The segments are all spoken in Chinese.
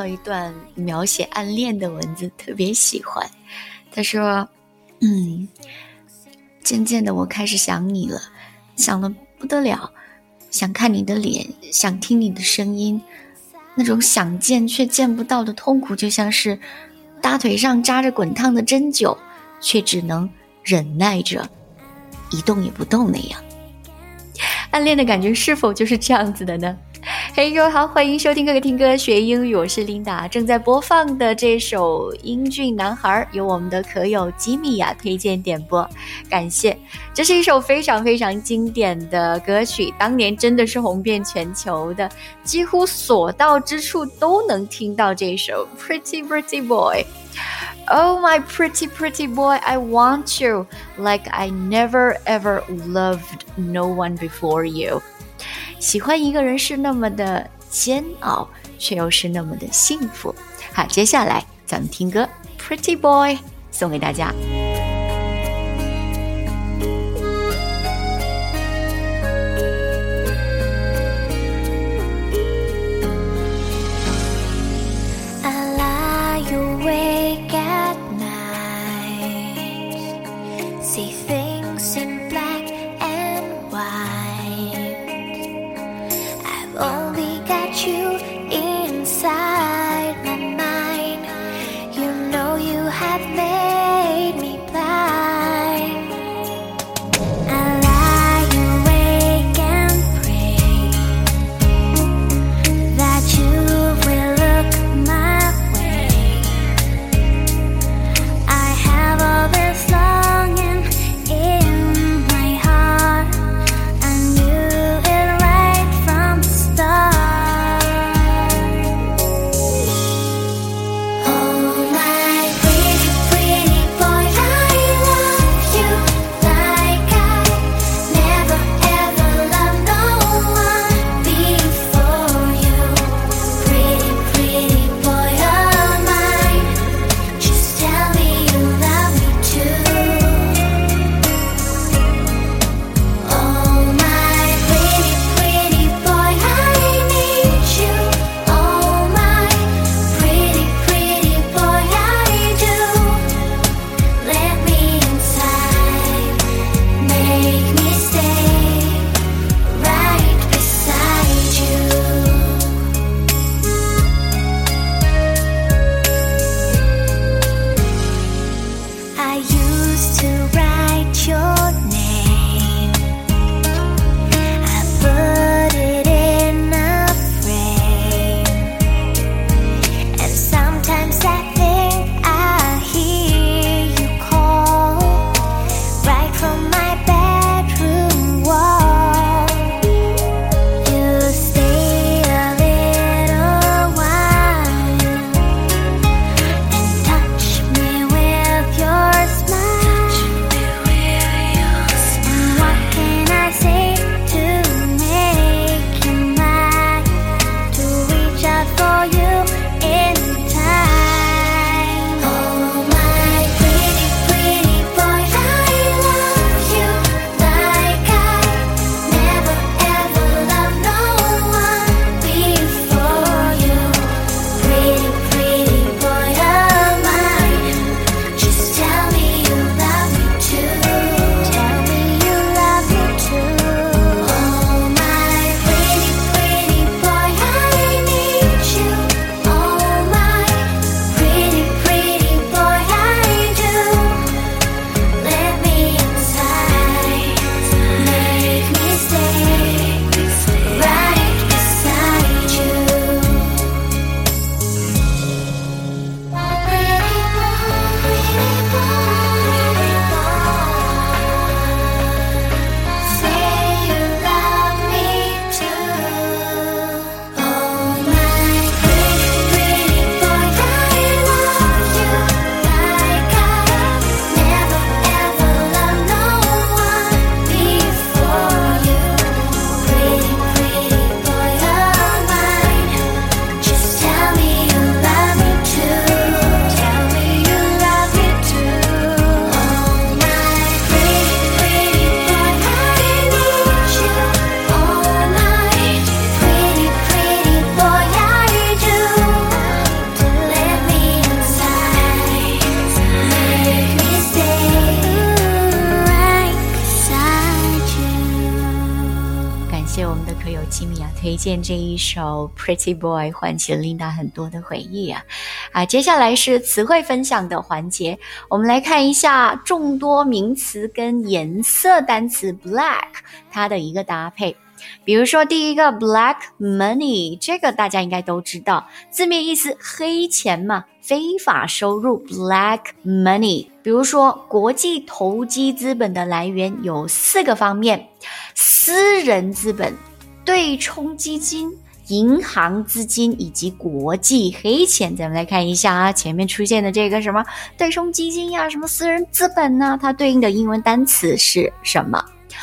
一段描写暗恋的文字，特别喜欢。他说渐渐的我开始想你了，想了不得了，想看你的脸，想听你的声音，那种想见却见不到的痛苦，就像是大腿上扎着滚烫的针灸，却只能忍耐着一动也不动那样。暗恋的感觉是否就是这样子的呢？嘿，各位好，欢迎收听哥哥听歌学英语，我是琳达。正在播放的这首英俊男孩由我们的可友吉米亚推荐点播，感谢。这是一首非常非常经典的歌曲，当年真的是红遍全球的，几乎所到之处都能听到这首 Pretty Pretty Boy。Oh my pretty pretty boy, I want you like I never ever loved no one before you。 喜欢一个人是那么的煎熬，却又是那么的幸福。好，接下来咱们听歌 Pretty Boy 送给大家。 Pretty 吉米亚推荐这一首 Pretty Boy 唤起了琳达很多的回忆接下来是词汇分享的环节，我们来看一下众多名词跟颜色单词 black 它的一个搭配。比如说第一个 black money， 这个大家应该都知道，字面意思黑钱嘛，非法收入 black money。 比如说国际投机资本的来源有4个方面，私人资本、对冲基金、银行资金以及国际黑钱。咱们来看一下前面出现的这个什么对冲基金什么私人资本它对应的英文单词是什么？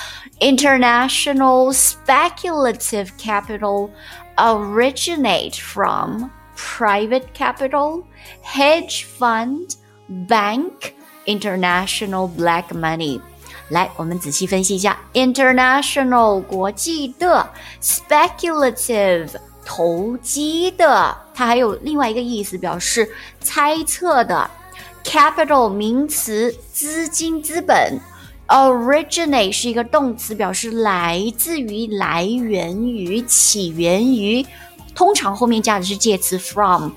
International speculative capital originate from private capital, hedge fund, bank, international black money。来，我们仔细分析一下 international 国际的， speculative 投机的，它还有另外一个意思表示猜测的， capital 名词资金资本， originate 是一个动词表示来自于来源于起源于，通常后面加的是介词 from，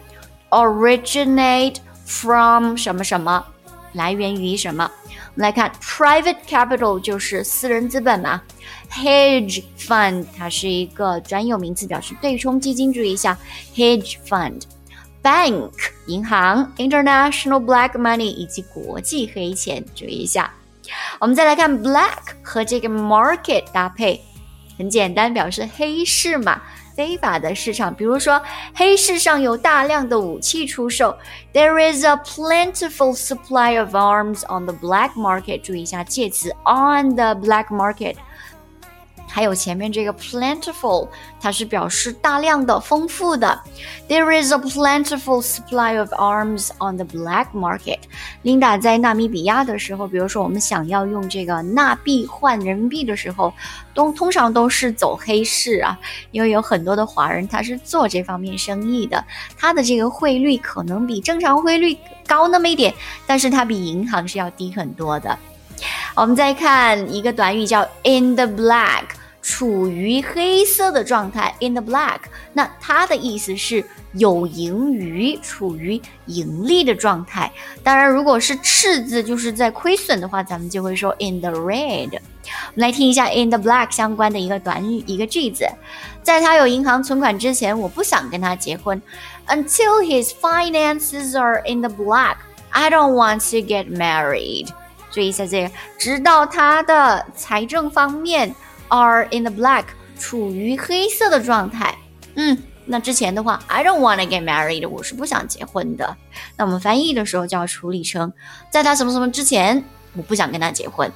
originate from 什么什么，来源于什么。我们来看 private capital 就是私人资本嘛， hedge fund 它是一个专有名词表示对冲基金，注意一下 hedge fund， bank 银行， international black money 以及国际黑钱，注意一下。我们再来看 black 和这个 market 搭配，很简单，表示黑市嘛，非法的市场。比如说黑市上有大量的武器出售， There is a plentiful supply of arms on the black market， 注意一下介词 on the black market， 还有前面这个 plentiful 它是表示大量的丰富的， There is a plentiful supply of arms on the black market。 琳达在纳米比亚的时候，比如说我们想要用这个纳币换人民币的时候，通常都是走黑市因为有很多的华人他是做这方面生意的，他的这个汇率可能比正常汇率高那么一点，但是它比银行是要低很多的。我们再看一个短语叫 in the black， 处于黑色的状态 in the black， 那它的意思是有盈余，处于盈利的状态。当然如果是赤字，就是在亏损的话，咱们就会说 in the red。 我们来听一下 in the black 相关的一个短语，一个句子，在他有银行存款之前，我不想跟他结婚。 Until his finances are in the black, I don't want to get married。 注意一下这个，直到他的财政方面 are in the black， 处于黑色的状态。那之前的话 I don't want to get married， 我是不想结婚的。那我们翻译的时候就要处理成在他什么什么之前，我不想跟他结婚。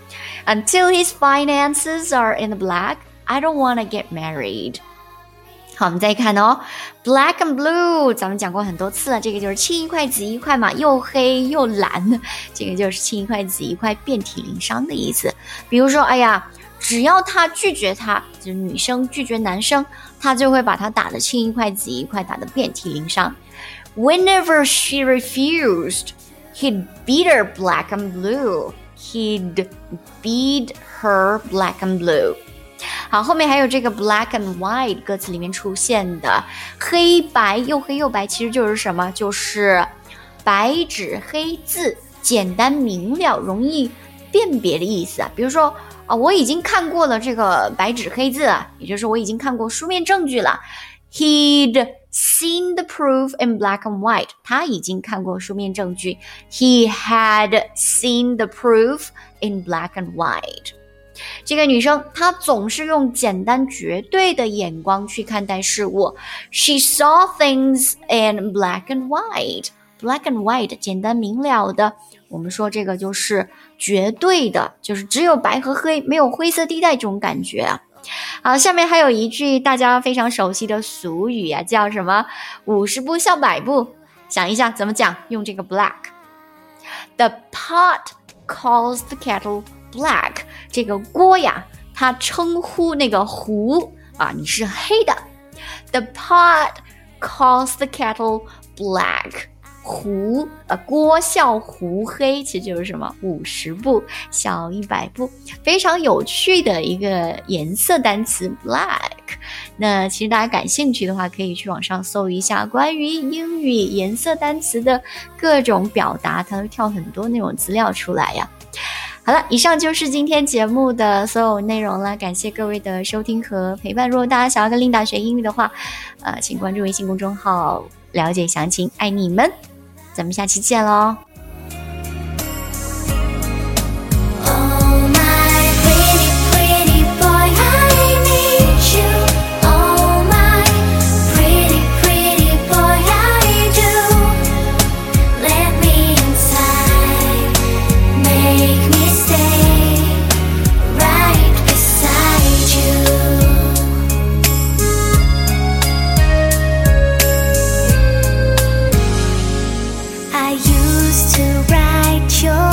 Until his finances are in the black, I don't want to get married。 好，我们再看Black and blue 咱们讲过很多次了，这个就是青一块紫一块嘛，又黑又蓝，这个就是青一块紫一块，遍体鳞伤的意思。比如说只要他拒绝他，就是女生拒绝男生，他就会把他打得青一块紫一块，打得遍体鳞伤。 Whenever she refused, he'd beat her black and blue. He'd beat her black and blue。 好，后面还有这个 black and white 歌词里面出现的黑白，又黑又白，其实就是什么？就是白纸黑字，简单明了，容易辨别的意思比如说我已经看过了这个白纸黑字也就是我已经看过书面证据了。 He'd seen the proof in black and white， 他已经看过书面证据。 He had seen the proof in black and white。 这个女生她总是用简单绝对的眼光去看待事物。 She saw things in black and white。 Black and white 简单明了的，我们说这个就是绝对的，就是只有白和黑，没有灰色地带这种感觉好，下面还有一句大家非常熟悉的俗语叫什么？50步笑百步。想一下怎么讲，用这个 black。 The pot calls the kettle black， 这个锅它称呼那个壶你是黑的。 The pot calls the kettle black， 郭笑胡黑，其实就是什么50步笑100步，非常有趣的一个颜色单词 black。 那其实大家感兴趣的话，可以去网上搜一下关于英语颜色单词的各种表达，它会跳很多那种资料出来呀。好了，以上就是今天节目的所有内容了，感谢各位的收听和陪伴。如果大家想要跟Linda学英语的话，请关注微信公众号了解详情，爱你们，咱们下期见咯。I used to write your